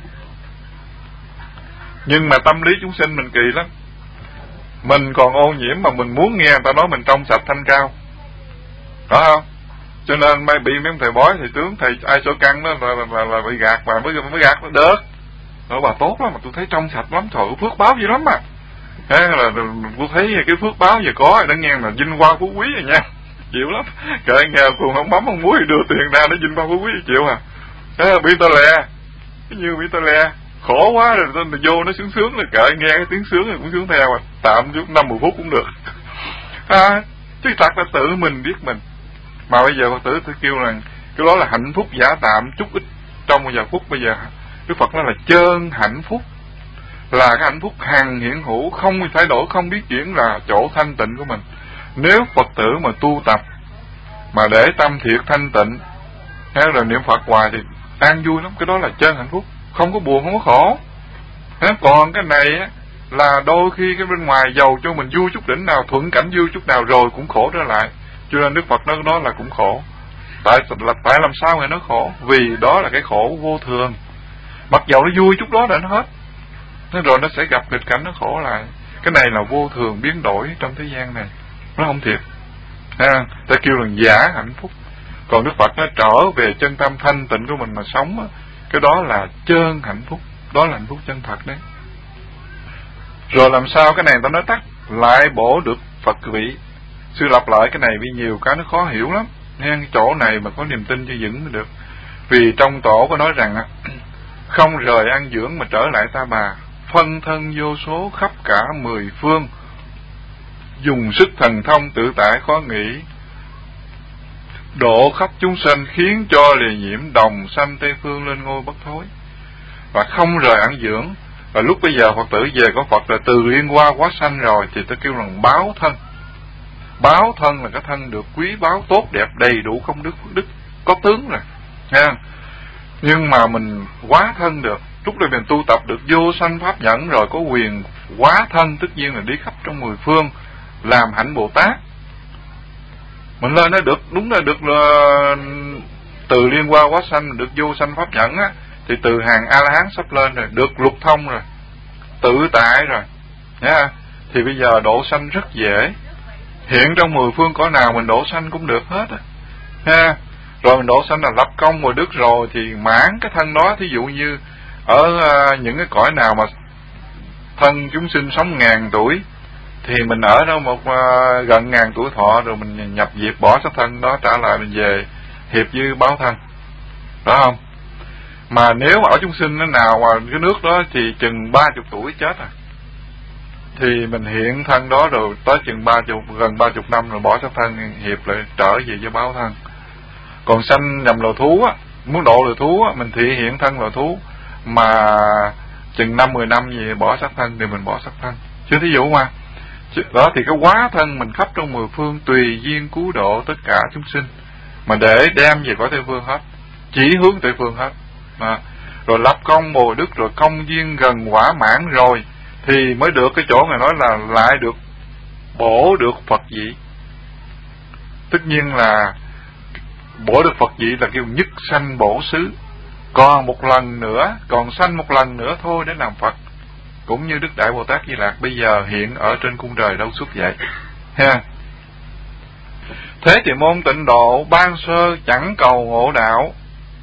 Nhưng mà tâm lý chúng sinh mình kỳ lắm. Mình còn ô nhiễm mà mình muốn nghe người ta nói mình trong sạch thanh cao. Đó không? Cho nên may bị mấy ông thầy bói, thầy tướng, thầy ai soi căn đó là, là, là, là bị gạt mà mới mới gạt nó được. Đó bà tốt lắm mà tôi thấy trong sạch lắm, trời ơi phước báo dữ lắm mà. Thế là tôi thấy cái phước báo giờ có đã nghe là vinh hoa phú quý rồi nha. Chịu lắm. Kệ nghèo cùng không mắm không muối đưa tiền ra để vinh hoa phú quý chịu à. Thế là bị tao lè. Cái như bị tao lè. Khổ quá rồi tôi vô nó sướng sướng rồi kệ nghe cái tiếng sướng rồi cũng sướng theo à. Tạm chút năm mười phút cũng được. À, chứ thật là tự mình biết mình. Mà bây giờ Phật tử tôi kêu rằng cái đó là hạnh phúc giả tạm chút ít trong một giờ phút. Bây giờ Đức Phật nói là chân hạnh phúc, là cái hạnh phúc hằng hiện hữu, không thay đổi, không biết chuyển, là chỗ thanh tịnh của mình. Nếu Phật tử mà tu tập mà để tâm thiệt thanh tịnh, hay là niệm Phật hoài thì an vui lắm. Cái đó là chân hạnh phúc, không có buồn, không có khổ. Còn cái này á, là đôi khi cái bên ngoài giàu cho mình vui chút đỉnh nào, thuận cảnh vui chút nào rồi cũng khổ trở lại. Cho nên Đức Phật nói đó là cũng khổ. Tại là tại làm sao người nó khổ? Vì đó là cái khổ vô thường. Mặc dầu nó vui chút đó là nó hết, thế rồi nó sẽ gặp nghịch cảnh nó khổ lại. Cái này là vô thường biến đổi trong thế gian này, nó không thiệt. À, ta kêu là giả hạnh phúc. Còn Đức Phật nó trở về chân tâm thanh tịnh của mình mà sống, cái đó là chân hạnh phúc, đó là hạnh phúc chân thật đấy. Rồi làm sao cái này ta nói tắt lại bổ được Phật vị. Sư lặp lại cái này vì nhiều cái nó khó hiểu lắm. Nghe cái chỗ này mà có niềm tin cho vững mới được. Vì trong tổ có nói rằng không rời ăn dưỡng mà trở lại ta bà, phân thân vô số khắp cả mười phương, dùng sức thần thông tự tại khó nghĩ, độ khắp chúng sanh khiến cho lìa nhiễm, đồng sanh Tây phương lên ngôi bất thối. Và không rời ăn dưỡng. Và lúc bây giờ Phật tử về có Phật là từ liên qua quá sanh rồi, thì tôi kêu rằng báo thân. Báo thân là cái thân được quý báu tốt đẹp đầy đủ công đức, phước đức có tướng rồi nha. Nhưng mà mình quá thân được, lúc này mình tu tập được vô sanh pháp nhẫn rồi, có quyền quá thân, tất nhiên là đi khắp trong mười phương làm hạnh Bồ Tát. Mình lên nó được, đúng là được là từ liên qua quá sanh, được vô sanh pháp nhẫn á, thì từ hàng A La Hán sắp lên rồi, được lục thông rồi, tự tại rồi nha. Thì bây giờ độ sanh rất dễ. Hiện trong mười phương cõi nào mình độ sanh cũng được hết á ha. Rồi mình độ sanh là lập công rồi đức rồi thì mãn cái thân đó. Thí dụ như ở uh, những cái cõi nào mà thân chúng sinh sống ngàn tuổi, thì mình ở đó một uh, gần ngàn tuổi thọ, rồi mình nhập diệt bỏ xác thân đó trả lại, mình về hiệp với báo thân, đó không? Mà nếu mà ở chúng sinh nó nào mà cái nước đó thì chừng ba chục tuổi chết rồi, thì mình hiện thân đó rồi tới chừng ba chục gần ba chục năm rồi bỏ xác thân hiệp lại trở về với báo thân. Còn sanh nhầm loài thú á, muốn độ loài thú á, mình thị hiện thân loài thú mà chừng năm mười năm gì bỏ xác thân thì mình bỏ xác thân. Chứ thí dụ mà đó thì cái quá thân mình khắp trong mười phương tùy duyên cứu độ tất cả chúng sinh, mà để đem về cõi Tây phương hết, chỉ hướng Tây phương hết à. Rồi lập công bồi đức, rồi công duyên gần quả mãn rồi thì mới được cái chỗ này nói là lại được bổ được Phật vị. Tất nhiên là bổ được Phật vị là kêu nhất sanh bổ xứ, còn một lần nữa, còn sanh một lần nữa thôi để làm Phật. Cũng như Đức Đại Bồ Tát Di Lạc bây giờ hiện ở trên cung trời đâu xuất vậy ha. Thế thì môn tịnh độ ban sơ chẳng cầu ngộ đạo,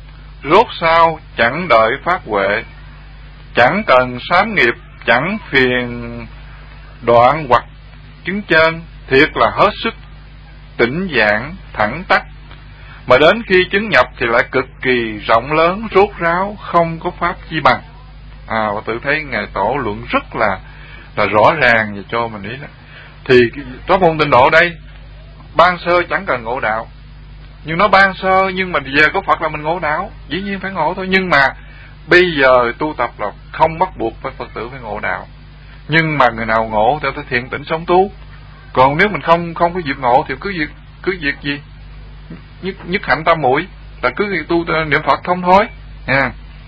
rốt sao chẳng đợi phát huệ, chẳng cần sám nghiệp, chẳng phiền đoạn hoặc chứng chân, thiệt là hết sức tỉnh giảng thẳng tắc. Mà đến khi chứng nhập thì lại cực kỳ rộng lớn rốt ráo, không có pháp chi bằng. À, và tự thấy Ngài Tổ luận rất là là rõ ràng và cho mình ý đó. Thì pháp môn Tịnh Độ đây ban sơ chẳng cần ngộ đạo, nhưng nó ban sơ, nhưng mà về có Phật là mình ngộ đạo, dĩ nhiên phải ngộ thôi. Nhưng mà bây giờ tu tập là không bắt buộc phải Phật tử phải ngộ đạo, nhưng mà người nào ngộ thì phải thiện tịnh sống tu. Còn nếu mình không không có dịp ngộ thì cứ việc cứ việc gì nhất nhất hạnh tam muội là cứ tu niệm Phật không thôi nha.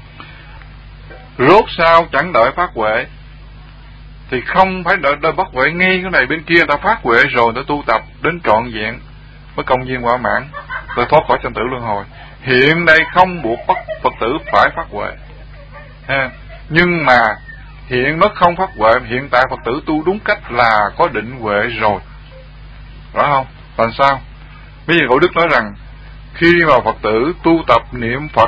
Rốt sao chẳng đợi phát huệ, thì không phải đợi đợi bắt huệ ngay cái này bên kia, ta phát huệ rồi ta tu tập đến trọn vẹn mới công viên quả mãn, ta thoát khỏi sanh tử luân hồi. Hiện đây không buộc bắt Phật tử phải phát huệ ha, nhưng mà hiện nó không phát huệ, hiện tại Phật tử tu đúng cách là có định huệ rồi, rõ không? Làm sao? Bây giờ Cổ Đức nói rằng khi mà Phật tử tu tập niệm Phật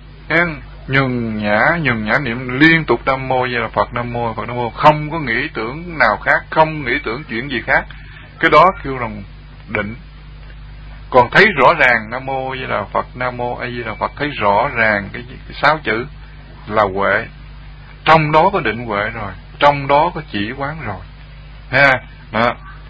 nhường nhã nhường nhã niệm liên tục Nam Mô vậy là Phật Nam Mô Phật Nam Mô, không có nghĩ tưởng nào khác, không nghĩ tưởng chuyện gì khác, cái đó kêu rằng định. Còn thấy rõ ràng Nam Mô vậy là Phật, Nam Mô A Di Đà Phật, thấy rõ ràng cái, cái sáu chữ là huệ, trong đó có định huệ rồi, trong đó có chỉ quán rồi ha. Đó.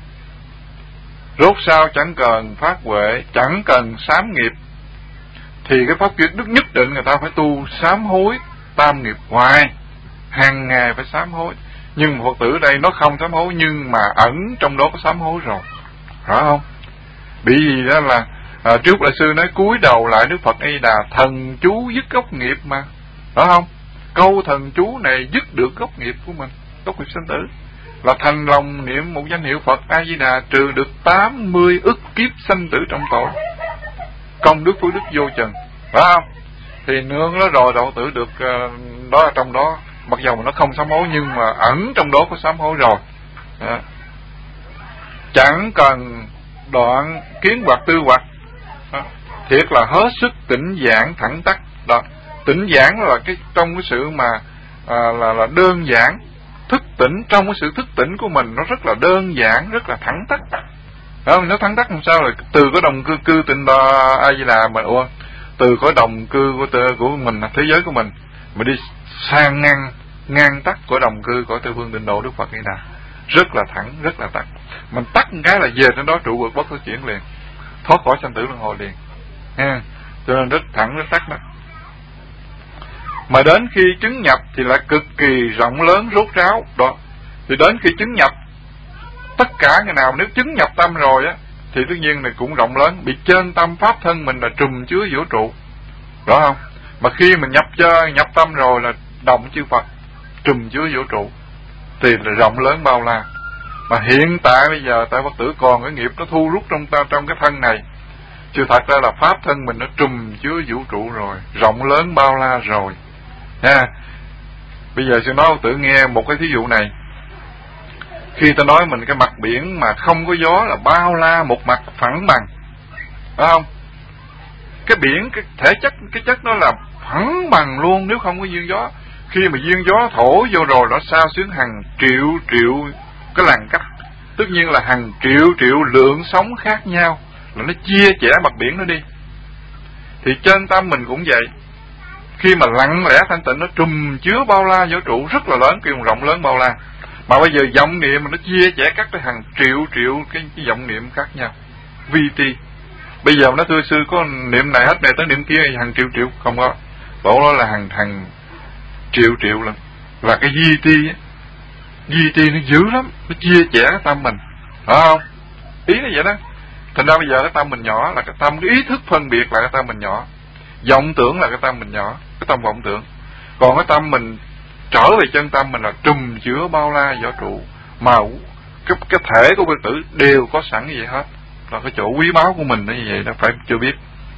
Rốt sao chẳng cần phát huệ, chẳng cần sám nghiệp, thì cái pháp quyết đức nhất định người ta phải tu sám hối tam nghiệp hoài, hàng ngày phải sám hối. Nhưng Phật tử đây nó không sám hối, nhưng mà ẩn trong đó có sám hối rồi, rõ không? Bị gì đó là à, trước đại sư nói cúi đầu lại Đức Phật A Di Đà, thần chú dứt gốc nghiệp mà, rõ không? Câu thần chú này dứt được gốc nghiệp của mình, gốc nghiệp sanh tử, là thành lòng niệm một danh hiệu Phật A Di Đà, trừ được tám mươi ức kiếp sanh tử trong tội, công đức phước đức vô chừng, phải không? Thì nương nó rồi độ tử được uh, đó ở trong đó, mặc dầu mà nó không sám hối nhưng mà ẩn trong đó có sám hối rồi. Đó. Chẳng cần đoạn kiến hoặc tư hoặc, đó. Thiệt là hết sức tỉnh giảng thẳng tắc. Đó. Tỉnh giảng là cái trong cái sự mà à, là là đơn giản, thức tỉnh trong cái sự thức tỉnh của mình nó rất là đơn giản, rất là thẳng tắc. Đó, nó thẳng tắc làm sao, là từ cái đồng cư cư tịnh đo A Di Đà mà ủa, từ cái đồng cư của của mình, thế giới của mình mà đi sang ngang ngang tắc của đồng cư của Tây Phương Tịnh Độ Đức Phật Di Đà, rất là thẳng, rất là tắc. Mình tắc một cái là về trên đó trụ vượt bất cứ chuyển liền, thoát khỏi sanh tử luân hồi liền, ha. Cho nên rất thẳng, rất tắc đó. Mà đến khi chứng nhập thì lại cực kỳ rộng lớn rốt ráo đó. Thì đến khi chứng nhập, tất cả người nào nếu chứng nhập tâm rồi á thì tất nhiên này cũng rộng lớn, bị trên tâm pháp thân mình là trùm chứa vũ trụ, rõ không? Mà khi mình nhập cho nhập tâm rồi là đồng chư Phật, trùm chứa vũ trụ, thì là rộng lớn bao la. Mà hiện tại bây giờ tại Phật tử còn cái nghiệp nó thu rút trong ta trong cái thân này, chứ thật ra là pháp thân mình nó trùm chứa vũ trụ rồi, rộng lớn bao la rồi nha. Bây giờ sư nói Phật tử nghe một cái thí dụ này. Khi ta nói mình cái mặt biển mà không có gió là bao la một mặt phẳng bằng, phải không? Cái biển, cái thể chất, cái chất nó là phẳng bằng luôn nếu không có duyên gió. Khi mà duyên gió thổi vô rồi nó sao xuyến hàng triệu triệu cái làn cách, tất nhiên là hàng triệu triệu lượng sóng khác nhau, là nó chia chẻ mặt biển nó đi. Thì trên tâm mình cũng vậy, khi mà lặng lẽ thanh tịnh nó trùm chứa bao la vũ trụ rất là lớn, kêu rộng lớn bao la. Mà bây giờ vọng niệm mà nó chia chẻ các cái hàng triệu triệu cái, cái vọng niệm khác nhau, vi ti. Bây giờ nó thưa sư có niệm này hết này tới niệm kia hàng triệu triệu, không có. Bộ đó là hàng hàng triệu triệu lần. Và cái vi ti á, vi ti nó dữ lắm, nó chia chẻ cái tâm mình, phải không? Ý nó vậy đó. Thành ra bây giờ cái tâm mình nhỏ là cái tâm, cái ý thức phân biệt là cái tâm mình nhỏ, vọng tưởng là cái tâm mình nhỏ, cái tâm vọng tưởng. Còn cái tâm mình trở về chân tâm mình là trùm chứa bao la vũ trụ, mà cái, cái thể của Phật tử đều có sẵn như vậy hết, là cái chỗ quý báu của mình nó như vậy đó, phải chưa biết.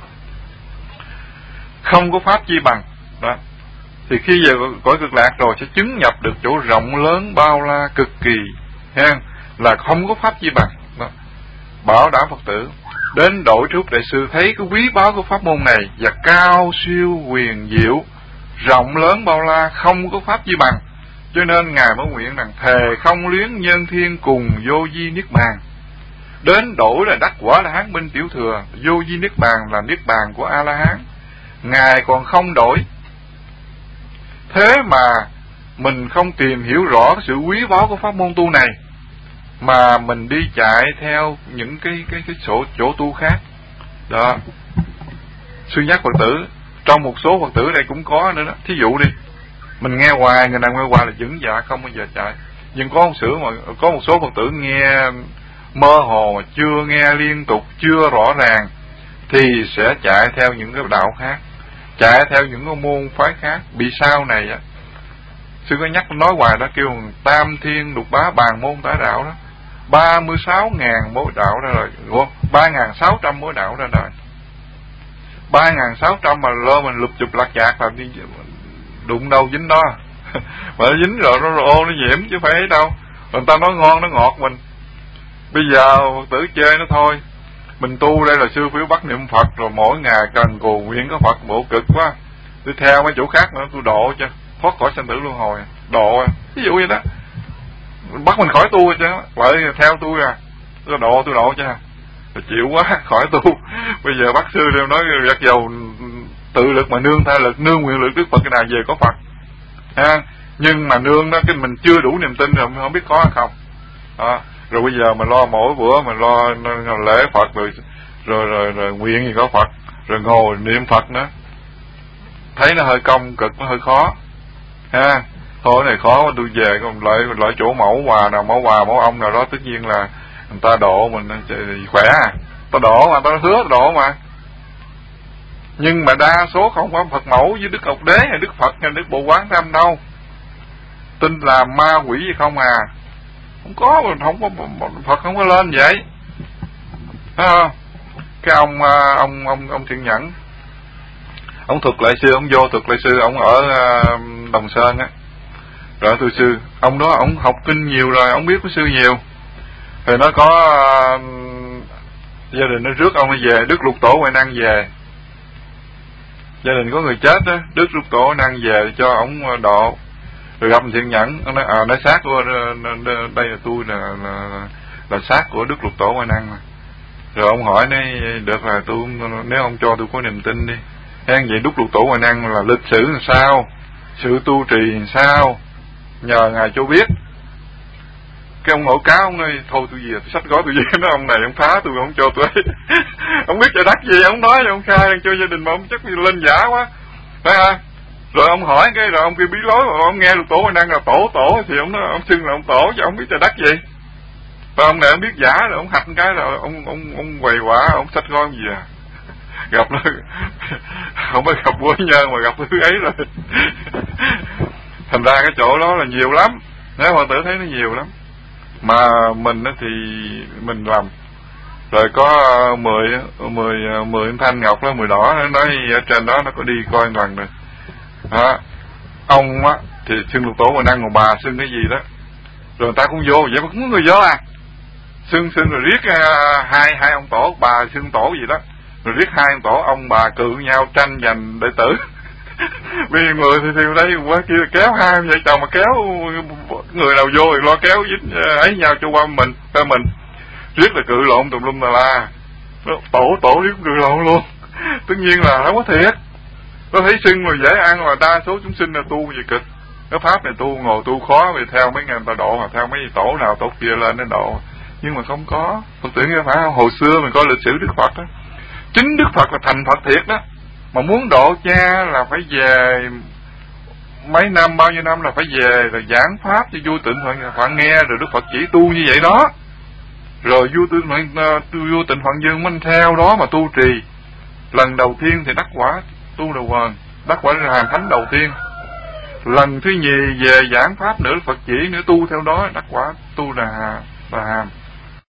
Không có pháp chi bằng đó. Thì khi về cõi cực lạc rồi sẽ chứng nhập được chỗ rộng lớn bao la cực kỳ, ha, là không có pháp chi bằng đó. Bảo đảm Phật tử đến độ Đức Đại Sư thấy cái quý báu của pháp môn này và cao siêu quyền diệu, rộng lớn bao la, không có pháp gì bằng, cho nên ngài mới nguyện rằng thề không luyến nhân thiên cùng vô vi niết bàn. Đến độ là đắc quả là hán minh tiểu thừa, vô vi niết bàn là niết bàn của A La Hán, ngài còn không đổi. Thế mà mình không tìm hiểu rõ cái sự quý báu của pháp môn tu này, mà mình đi chạy theo những cái cái cái chỗ chỗ tu khác đó. Sư nhắc Phật tử, trong một số Phật tử đây cũng có nữa đó. Thí dụ đi, mình nghe hoài, người nào nghe hoài là vững dạ không bao giờ chạy. Nhưng có một sự mà có một số Phật tử nghe mơ hồ, chưa nghe liên tục, chưa rõ ràng, thì sẽ chạy theo những cái đạo khác, chạy theo những cái môn phái khác. Bị sao này á, sư có nhắc nói hoài đó, kêu tam thiên lục bá bàn môn tả đạo đó, ba mươi sáu ngàn mối đạo ra rồi, ba ngàn sáu trăm mối đạo ra đời, ba ngàn sáu trăm mà lơ mình lụp chụp lạc chạc làm đi, đụng đâu dính đó. Mà nó dính rồi nó ô nó nhiễm chứ phải ấy đâu. Người ta nói ngon nó ngọt mình. Bây giờ tử chơi nó thôi. Mình tu đây là sư phiếu bắt niệm Phật, rồi mỗi ngày cần cù nguyện có Phật, bộ cực quá. Tôi theo mấy chỗ khác nữa tôi độ chứ, thoát khỏi sanh tử luân hồi, độ à. Ví dụ vậy đó, bắt mình khỏi tu chứ, lại theo tôi à, tôi độ tôi độ chứ, rồi chịu quá khỏi tu. Bây giờ bác sư đều nói giặt dầu tự lực mà nương tha lực, nương nguyện lực Đức Phật cái nào về có Phật ha. Nhưng mà nương đó cái mình chưa đủ niềm tin rồi không biết có hay không à. Rồi bây giờ mình lo mỗi bữa mình lo lễ Phật rồi rồi rồi, rồi nguyện gì có Phật, rồi ngồi niệm Phật nữa, thấy nó hơi công cực, nó hơi khó ha. Thôi này khó quá, tôi về còn lại lại chỗ mẫu hòa nào, mẫu hòa mẫu ông nào đó, tất nhiên là người ta độ mình khỏe à, ta độ mà, ta hứa ta độ mà. Nhưng mà đa số không có Phật mẫu với Đức Ngọc Đế hay Đức Phật hay Đức Bộ Quán Tham đâu, tin là ma quỷ gì không à. Không có, không có Phật không có lên vậy, thấy không? Cái ông ông ông ông Thiện Nhẫn, ông Thực Lại Sư, ông vô Thực Lại Sư, ông ở Đồng Sơn á. Rồi tôi sư, ông đó ông học kinh nhiều rồi, ông biết của sư nhiều. Rồi nó có uh, gia đình nó rước ông về, Đức Lục Tổ Huệ Năng về. Gia đình có người chết đó, Đức Lục Tổ Huệ Năng về cho ông độ. Rồi gặp Thiện Nhẫn, ông nói à, nói xác của đây là tôi là là, là xác của Đức Lục Tổ Huệ Năng mà. Rồi ông hỏi này, được là tôi, nếu ông cho tôi có niềm tin đi. Hèn vậy Đức Lục Tổ Huệ Năng là lịch sử làm sao, sự tu trì làm sao, nhờ ngài cho biết. Cái ông ngộ cáo, ông ơi thôi tôi về, tôi xách gói tôi về. Nó ông này ông phá tôi, ông cho tôi ông biết trời đắc gì, ông nói ông khai cho gia đình mà ông chắc lên giả quá, phải hả? Rồi ông hỏi cái, rồi ông kia bí lối, mà ông nghe Lục Tổ Huệ Năng là tổ tổ thì ông nói ông xưng là ông tổ, chứ ông biết trời đắc gì. Và ông này ông biết giả rồi, ông hạch cái rồi ông ông ông quầy quả, ông xách gói gì à. Gặp nó không phải gặp quê nhân mà gặp thứ ấy rồi. Thành ra cái chỗ đó là nhiều lắm, nếu Phật tử thấy nó nhiều lắm. Mà mình thì mình làm. Rồi có mười mười mười thanh ngọc đó, mười đỏ, nó nói ở trên đó nó có đi coi đoàn rồi đó. Ông á thì xưng Lục Tổ Huệ Năng, còn bà xưng cái gì đó. Rồi người ta cũng vô, vậy mà cũng có người vô à. Xưng xưng rồi riết uh, hai hai ông tổ, bà xưng tổ gì đó. Rồi riết hai ông tổ, ông bà cự nhau tranh giành đệ tử. Vì người thì thì đây qua kia kéo hai vợ chồng mà kéo người nào vô thì lo kéo dính ấy nhau cho qua mình, cho mình. Riết là cự lộn tùm lum tà la. Tổ tổ riết cự lộn luôn. Tất nhiên là không có thiệt. Nó thấy xưng mà dễ ăn, mà đa số chúng sinh là tu gì cực. Cái pháp này tu ngồi tu khó, vì theo mấy ngàn tà độ, hoặc theo mấy tổ nào tổ kia lên đến độ. Nhưng mà không có. Phật tử nghe phải không? Hồi xưa mình coi lịch sử Đức Phật đó, chính Đức Phật là thành Phật thiệt đó, mà muốn độ cha là phải về mấy năm, bao nhiêu năm là phải về rồi giảng pháp cho vua Tịnh Phạn Phạn nghe, rồi Đức Phật chỉ tu như vậy đó. Rồi vua Tịnh Phạn vua Tịnh Phạn Dương mình theo đó mà tu trì. Lần đầu tiên thì đắc quả tu đầu quần, đắc quả là hàng thánh đầu tiên. Lần thứ nhì về giảng pháp nữa, Phật chỉ nữa tu theo đó, đắc quả tu là là hàm.